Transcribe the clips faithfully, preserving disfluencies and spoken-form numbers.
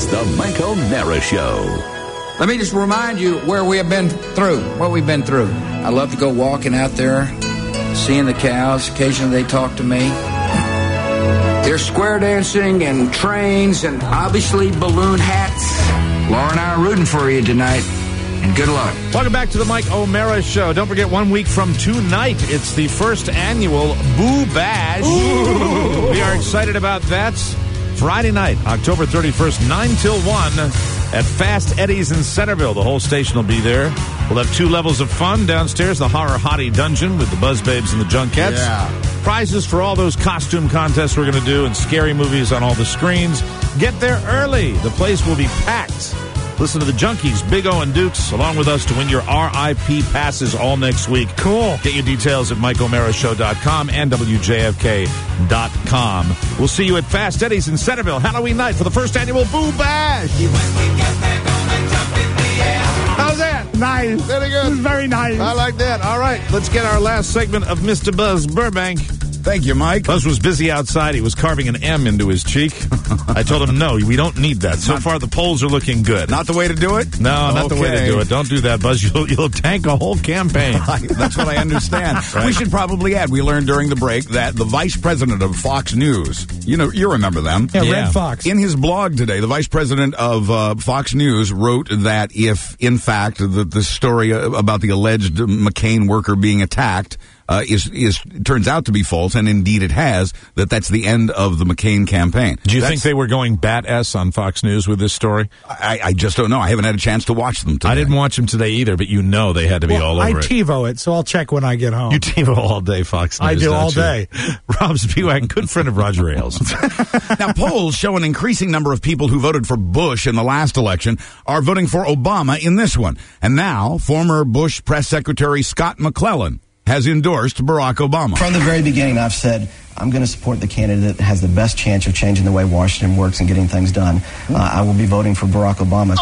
It's the Mike O'Meara Show. Let me just remind you where we have been through, what we've been through. I love to go walking out there, seeing the cows. Occasionally they talk to me. There's square dancing and trains and obviously balloon hats. Laura and I are rooting for you tonight. And good luck. Welcome back to the Mike O'Meara Show. Don't forget, one week from tonight, it's the first annual Boo Bash. Ooh. We are excited about that. Friday night, October thirty-first, nine till one at Fast Eddie's in Centerville. The whole station will be there. We'll have two levels of fun. Downstairs, the Horror Hottie Dungeon with the Buzz Babes and the Junkettes. Yeah. Prizes for all those costume contests we're going to do and scary movies on all the screens. Get there early. The place will be packed. Listen to the Junkies, Big O and Dukes, along with us to win your R I P passes all next week. Cool. Get your details at Mike O'Meara Show dot com and W J F K dot com. We'll see you at Fast Eddie's in Centerville, Halloween night for the first annual Boo Bash. How's that? Nice. Very good. Very nice. I like that. All right, let's get our last segment of Mister Buzz Burbank. Thank you, Mike. Buzz was busy outside. He was carving an M into his cheek. I told him, no, we don't need that. So Not, far, the polls are looking good. Not the way to do it? No, not okay. the way to do it. Don't do that, Buzz. You'll, you'll tank a whole campaign. That's what I understand. Right. We should probably add, we learned during the break that the vice president of Fox News, you know, you remember them. Yeah, Yeah. Red Fox. In his blog today, the vice president of uh, Fox News wrote that if, in fact, the, the story about the alleged McCain worker being attacked uh, is is turns out to be false, and indeed it has, that that's the end of the McCain campaign. Do you That's, think they were going bat-ass on Fox News with this story? I, I just don't know. I haven't had a chance to watch them today. I didn't watch them today either, but you know they had to be Well, all over I it. TiVo it, so I'll check when I get home. You TiVo all day, Fox News. I do don't all you? day. Rob Spiewak, good friend of Roger Ailes. Now, polls show an increasing number of people who voted for Bush in the last election are voting for Obama in this one. And now, former Bush press secretary Scott McClellan has endorsed Barack Obama. From the very beginning, I've said I'm going to support the candidate that has the best chance of changing the way Washington works and getting things done. Uh, I will be voting for Barack Obama.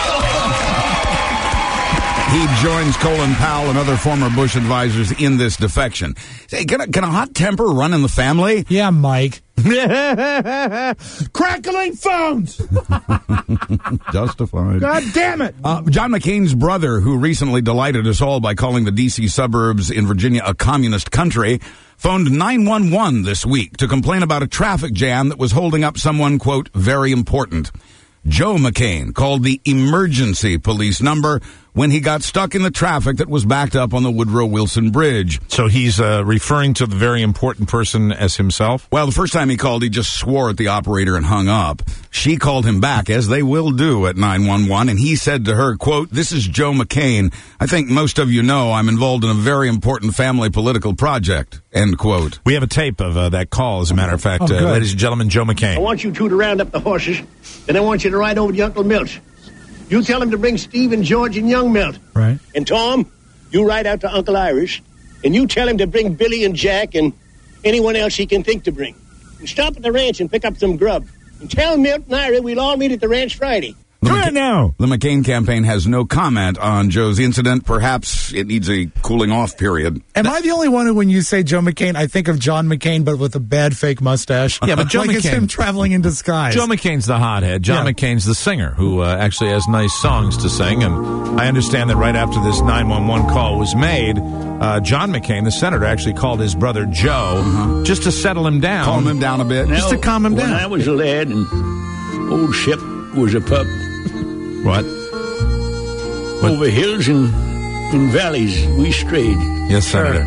He joins Colin Powell and other former Bush advisors in this defection. Say, can a, can a hot temper run in the family? Yeah, Mike. Crackling phones! Justified. God damn it! Uh, John McCain's brother, who recently delighted us all by calling the D C suburbs in Virginia a communist country, phoned nine one one this week to complain about a traffic jam that was holding up someone, quote, very important. Joe McCain called the emergency police number when he got stuck in the traffic that was backed up on the Woodrow Wilson Bridge. So he's uh, referring to the very important person as himself? Well, the first time he called, he just swore at the operator and hung up. She called him back, as they will do at nine one one, and he said to her, quote, "This is Joe McCain. I think most of you know I'm involved in a very important family political project," end quote. We have a tape of uh, that call, as a matter of fact. Oh, uh, ladies and gentlemen, Joe McCain. I want you two to round up the horses, and I want you to ride over to Uncle Milt's. You tell him to bring Steve and George and young Milt. Right. And Tom, you ride out to Uncle Irish, and you tell him to bring Billy and Jack and anyone else he can think to bring. And stop at the ranch and pick up some grub. And tell Milt and Ira we'll all meet at the ranch Friday. The Come McCain, on now. The McCain campaign has no comment on Joe's incident. Perhaps it needs a cooling off period. Am I the only one who, when you say Joe McCain, I think of John McCain, but with a bad fake mustache? Yeah, but Joe like it's McCain- him traveling in disguise. Joe McCain's the hothead. John Yeah. McCain's the singer who uh, actually has nice songs to sing. And I understand that right after this nine one one call was made, uh, John McCain, the senator, actually called his brother Joe uh-huh. just to settle him down. Calm him down a bit. Just to calm him when down. I was a lad and old Shep was a pup, What? over hills and, and valleys we strayed. Yes, Senator.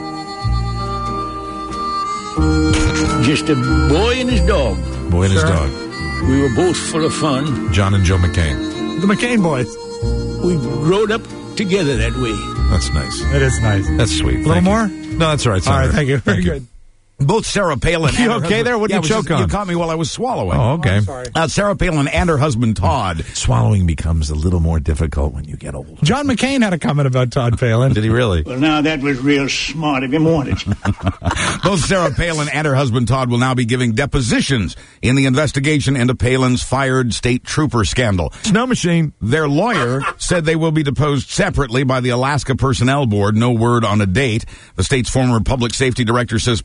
Just a boy and his dog. Boy and his Sure. dog. We were both full of fun. John and Joe McCain. The McCain boys. We growed up together that way. That's nice. It is nice. That's sweet. A little Thank you. more? No, that's all right, All Senator. right, thank you. Very good. Both Sarah Palin You and her okay husband- there? What did Yeah, you it was choke just- on? You caught me while I was swallowing. Oh, okay. I'm sorry. Uh, Sarah Palin and her husband Todd. Swallowing becomes a little more difficult when you get old. John McCain had a comment about Todd Palin. Did he really? Well, now that was real smart of him, wasn't it? Both Sarah Palin and her husband Todd will now be giving depositions in the investigation into Palin's fired state trooper scandal. Snow machine. Their lawyer said they will be deposed separately by the Alaska Personnel Board. No word on a date. The state's former public safety director says Palin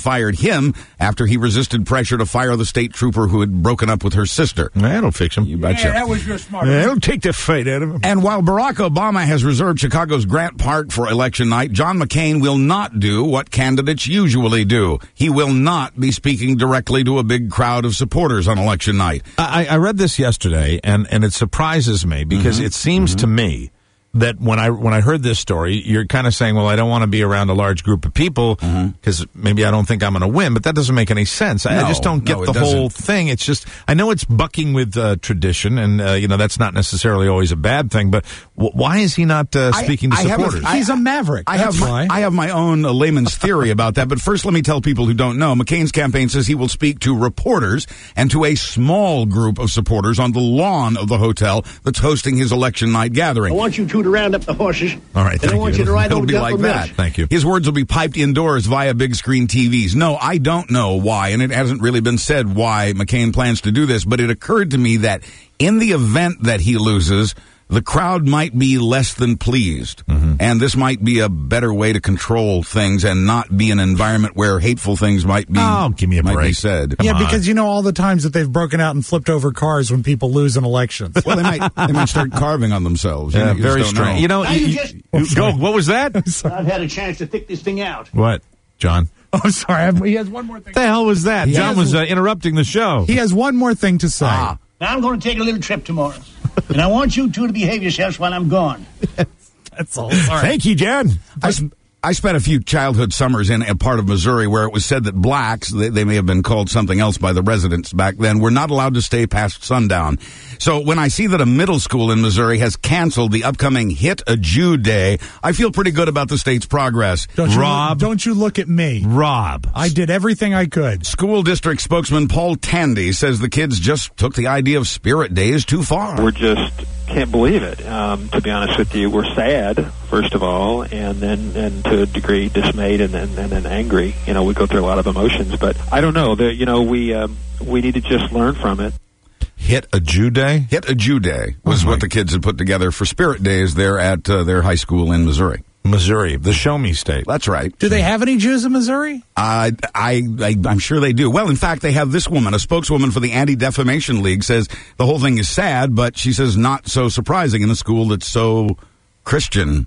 fired him after he resisted pressure to fire the state trooper who had broken up with her sister. That'll fix him. You betcha. Yeah, that was your smart. Yeah, it'll take the fight out of him. And while Barack Obama has reserved Chicago's Grant Park for election night, John McCain will not do what candidates usually do. He will not be speaking directly to a big crowd of supporters on election night. I, I read this yesterday, and, and it surprises me because Mm-hmm. it seems Mm-hmm. to me that when I when I heard this story, you're kind of saying, well, I don't want to be around a large group of people because mm-hmm. maybe I don't think I'm going to win, but that doesn't make any sense. I, No, I just don't get no, it the doesn't. whole thing. It's just, I know it's bucking with uh, tradition, and, uh, you know, that's not necessarily always a bad thing, but w- why is he not uh, I- speaking to I have a- supporters? I- He's a maverick. I That's have my, why. I have my own uh, layman's theory about that, but first let me tell people who don't know. McCain's campaign says he will speak to reporters and to a small group of supporters on the lawn of the hotel that's hosting his election night gathering. I want you two to round up the horses. All right, and thank I want you. you to ride It'll over be to like Upper that. Mills. Thank you. His words will be piped indoors via big screen T Vs. No, I don't know why, and it hasn't really been said why McCain plans to do this, but it occurred to me that in the event that he loses, the crowd might be less than pleased. Mm-hmm. And this might be a better way to control things and not be an environment where hateful things might be, Oh, give me a might break. be said. yeah, on. because you know all the times that they've broken out and flipped over cars when people lose in elections. Well, they might they might start carving on themselves. You Yeah, know, you just very don't strange. know. You know, Now you, you you- just- you- go. What was that? I've had a chance to think this thing out. What, John? Oh, I'm sorry. I'm- He has one more thing. What the hell was that? He John has- was uh, interrupting the show. He has one more thing to say. Ah. Now I'm going to take a little trip tomorrow. And I want you two to behave yourselves while I'm gone. That's all. Sorry. Thank you, John. I, s- I spent a few childhood summers in a part of Missouri where it was said that blacks, they, they may have been called something else by the residents back then, were not allowed to stay past sundown. So when I see that a middle school in Missouri has canceled the upcoming Hit a Jew Day, I feel pretty good about the state's progress. Don't you Rob. Look, don't you look at me. Rob. I did everything I could. School district spokesman Paul Tandy says the kids just took the idea of Spirit Days too far. We're just can't believe it. Um, to be honest with you, we're sad first of all, and then and to a degree dismayed and then and then angry. You know, we go through a lot of emotions, but I don't know. The, you know, we um, we need to just learn from it. Hit a Jew Day? Hit a Jew Day was Oh, what my- the kids had put together for Spirit Days there at uh, their high school in Missouri. Missouri, the show me state. That's right. Do they have any Jews in Missouri? I, I, I, I'm sure they do. Well, in fact, they have this woman, a spokeswoman for the Anti-Defamation League, says the whole thing is sad, but she says not so surprising in a school that's so Christian.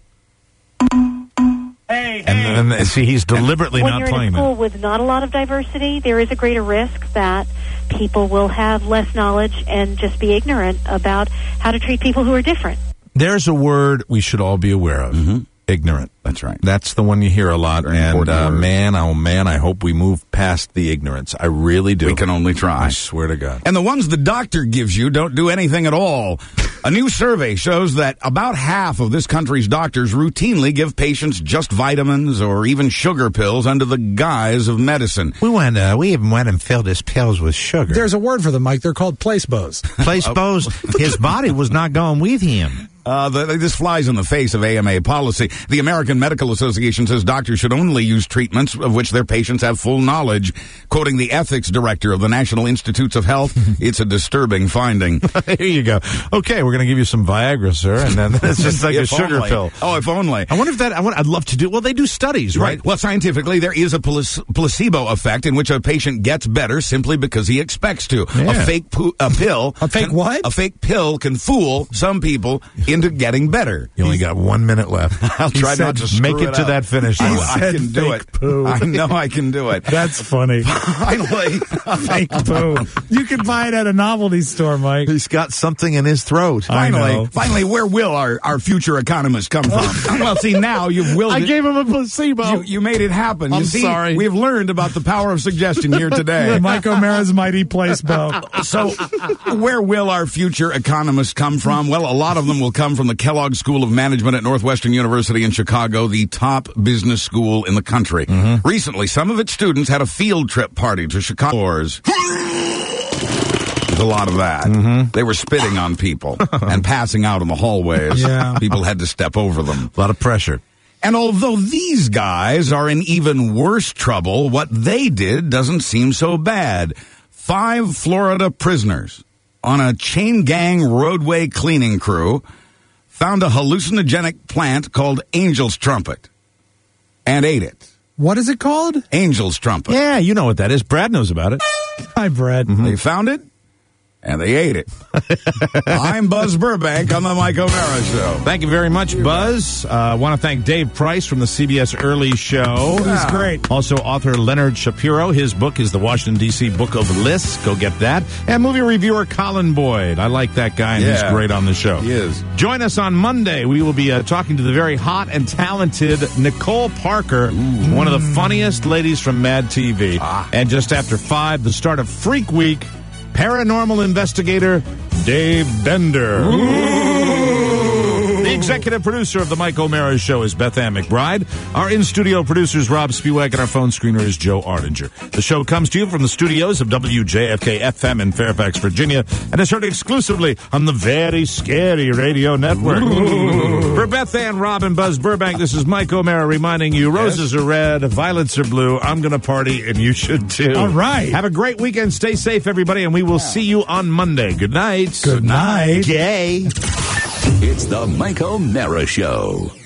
Hey, And, and see, he's deliberately when not you're in a playing school that. with not a lot of diversity, there is a greater risk that people will have less knowledge and just be ignorant about how to treat people who are different. There's a word we should all be aware of. Mm-hmm. Ignorant. That's right. That's the one you hear a lot. Very And important uh, word. man, oh man, I hope we move past the ignorance. I really do. We can only try. I swear to God. And the ones the doctor gives you don't do anything at all. A new survey shows that about half of this country's doctors routinely give patients just vitamins or even sugar pills under the guise of medicine. We went. Uh, we even went and filled his pills with sugar. There's a word for them, Mike. They're called placebos. placebos. His body was not going with him. Uh, the, this flies in the face of A M A policy. The American Medical Association says doctors should only use treatments of which their patients have full knowledge. Quoting the ethics director of the National Institutes of Health, it's a disturbing finding. Here you go. Okay, we're going to give you some Viagra, sir, and then it's just like a If sugar only. pill. Oh, if only. I wonder if that. I want, I'd love to do. Well, they do studies, right? Right. Well, scientifically, there is a plac- placebo effect in which a patient gets better simply because he expects to. Yeah. A fake po- a pill. A fake can- what? A fake pill can fool some people into getting better. You only got one minute left. I'll try said, not to screw make it, it to up. that finish I, line. I said can do fake it. poo. I know I can do it. That's funny. Finally. Fake poo. You can buy it at a novelty store, Mike. He's got something in his throat. I know. Finally, finally, where will our, our future economists come from? Well, see, now you've willed I it. gave him a placebo. You, you made it happen. I'm you see, sorry. We've learned about the power of suggestion here today. Mike O'Mara's mighty placebo. So, where will our future economists come from? Well, a lot of them will come from the Kellogg School of Management at Northwestern University in Chicago, the top business school in the country. Mm-hmm. Recently, some of its students had a field trip party to Chicago. There's a lot of that. Mm-hmm. They were spitting on people and passing out in the hallways. Yeah. People had to step over them. A lot of pressure. And although these guys are in even worse trouble, what they did doesn't seem so bad. Five Florida prisoners on a chain gang roadway cleaning crew found a hallucinogenic plant called Angel's Trumpet and ate it. What is it called? Angel's trumpet. Yeah, you know what that is. Brad knows about it. Hi, Brad. Mm-hmm. They found it, and they ate it. I'm Buzz Burbank on the Mike O'Mara Show. Thank you very much, Buzz. I uh, want to thank Dave Price from the C B S Early Show. It was great. Also, author Leonard Shapiro. His book is the Washington, D C Book of Lists. Go get that. And movie reviewer Colin Boyd. I like that guy, and Yeah. he's great on the show. He is. Join us on Monday. We will be uh, talking to the very hot and talented Nicole Parker, one of the funniest ladies from Mad T V. Ah. And just after five, the start of Freak Week, paranormal investigator Dave Bender. The executive producer of the Mike O'Mara Show is Beth Ann McBride. Our in-studio producer is Rob Spiewak, and our phone screener is Joe Ardinger. The show comes to you from the studios of W J F K F M in Fairfax, Virginia, and is heard exclusively on the Very Scary Radio Network. For Beth Ann, Rob, and Buzz Burbank, this is Mike O'Mara reminding you, roses are red, violets are blue. I'm going to party, and you should too. All right. Have a great weekend. Stay safe, everybody, and we will see you on Monday. Good night. Good night. Gay. It's the Mike O'Mara Show.